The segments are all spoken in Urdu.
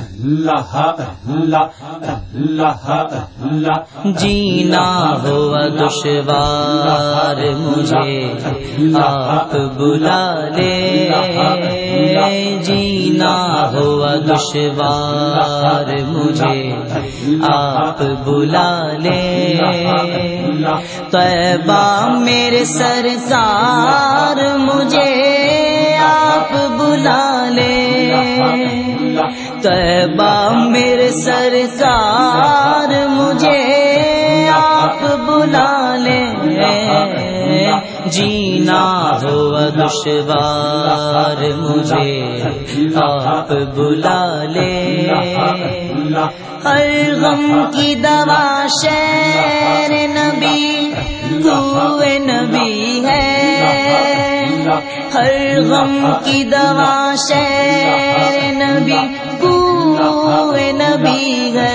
جینا ہوا دشوار مجھے آپ بلا لے، جینا ہوا دشوار مجھے آپ بلا لے، طیبہ میرے سرکار مجھے آپ بلا لے، طیبہ میرے سرکار مجھے آپ بلا لے، جینا ہوا دشوار مجھے آپ بلا لے، ہر غم کی دوا شیر نبی ہوئے نبی ہے، ہر غم کی دوا شیر نبی ہوئے نبی ہے،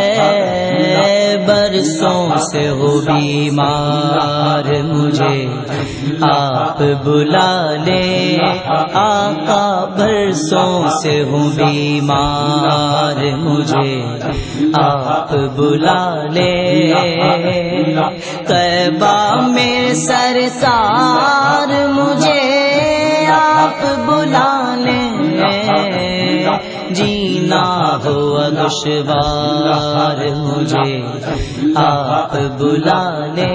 برسوں سے ہو بیمار مجھے آپ بلا لے، آقا برسوں سے ہوں بیمار مجھے آپ بلا لے، طیبہ میں سرکار مجھے آپ بلا لے، جینا ہوا دشوار مجھے آپ بلا لے،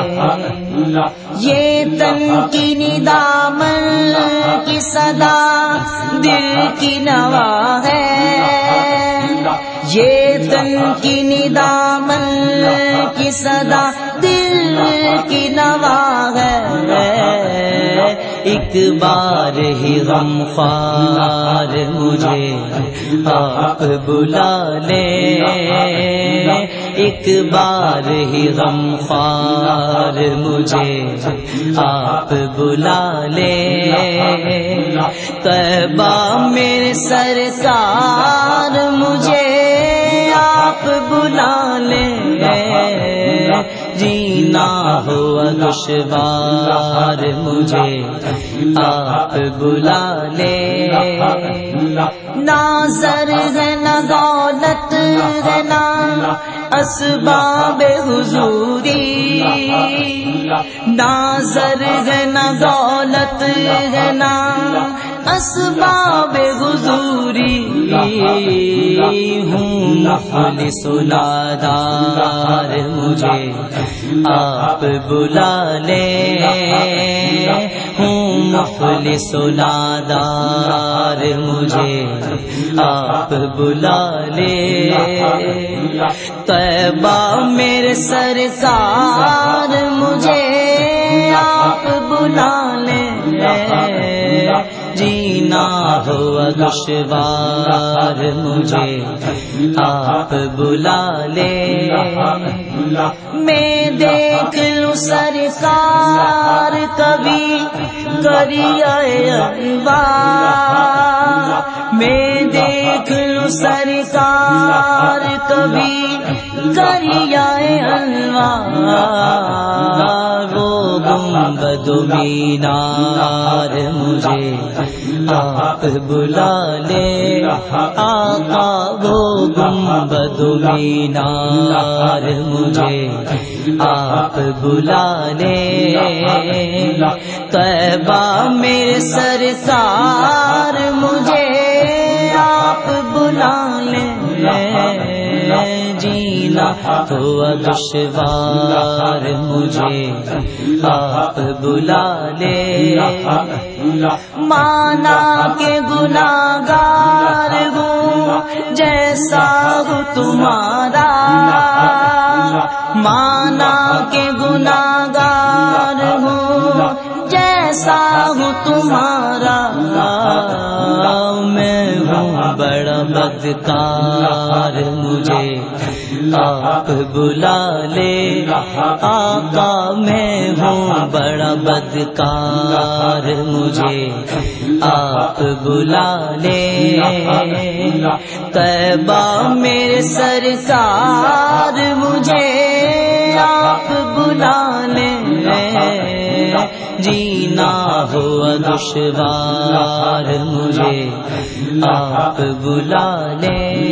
یہ تنکینی دامن کی صدا دل کی نوا ہے، یہ تنکینی دامن کی صدا دل کی نوا ہے، ایک بار ہی غم خوار مجھے آپ بلا لے، ایک بار ہی غم خوار مجھے آپ بلا لے، طیبہ میرے سرکار مجھے آپ بلا لے، جینا ہوا دشوار مجھے آپ بلا لے، نہ زر ہے نہ دولت ہے نہ اسباب حضوری، نہ زر ہے نہ دولت ہے نہ اسباب حضوری، ہوں مخلص و نادار مجھے آپ بلا لے، ہوں مخلص و نادار مجھے آپ بلا لے، طیبہ میرے سرکار مجھے آپ بلا لے، جینا ہوا دشوار مجھے آپ بلا لے، میں دیکھ لوں سرکار کبھی کریائے انوار، میں دیکھ لوں سرکار کبھی کریائے انوار، وہ گنبد و مینار مجھے آپ بلا لے، آقا وہ گنبد و مینار مجھے آپ بلا لے، طیبہ میرے سرکار مجھے آپ بلا لے، جینا ہوا دشوار مجھے آپ بلا لے، مانا کہ گناہگار ہوں جیسا ہوں تمہارا، مانا کہ گناہگار ہوں جیسا ہوں تمہارا، میں ہوں بڑا بدکار مجھے آپ بلا لے، آقا میں ہوں بڑا بدکار مجھے آپ بلا لے، طیبہ میرے سرکار مجھے آپ بلا لے، جینا ہوا دشوار مجھے آپ بلا لیں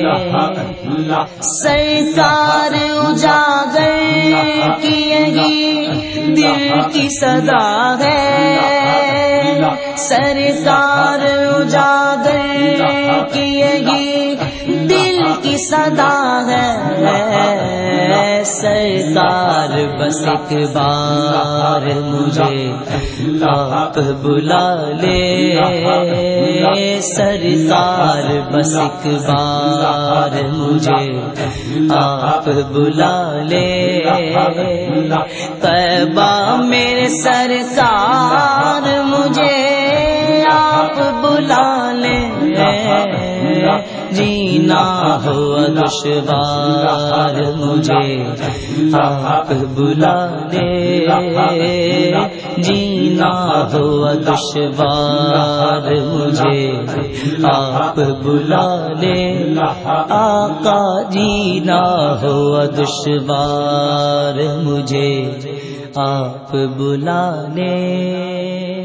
سرکار اجاگر کی یہی دل کی صدا ہے سرکار اجاگر کی یہی دل کی صدا ہے سرکار بس ایک بار مجھے آپ بلا لے سرکار بس ایک بار مجھے آپ بلا لے طیبہ میرے سرکار مجھے آپ بلا لے جینا ہوا دشوار مجھے آپ بلا لے جینا ہوا دشوار مجھے آپ بلا لے آقا جینا ہوا دشوار مجھے آپ بلا لے